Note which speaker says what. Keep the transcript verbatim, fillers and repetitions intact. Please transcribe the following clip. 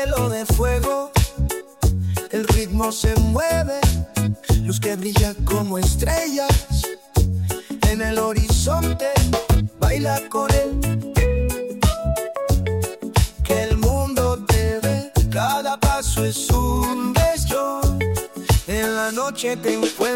Speaker 1: cielo de fuego, el ritmo se mueve, luz que brilla como estrellas en el horizonte. Baila con él, que el mundo te ve. Cada paso es un beso, en la noche te encuentro.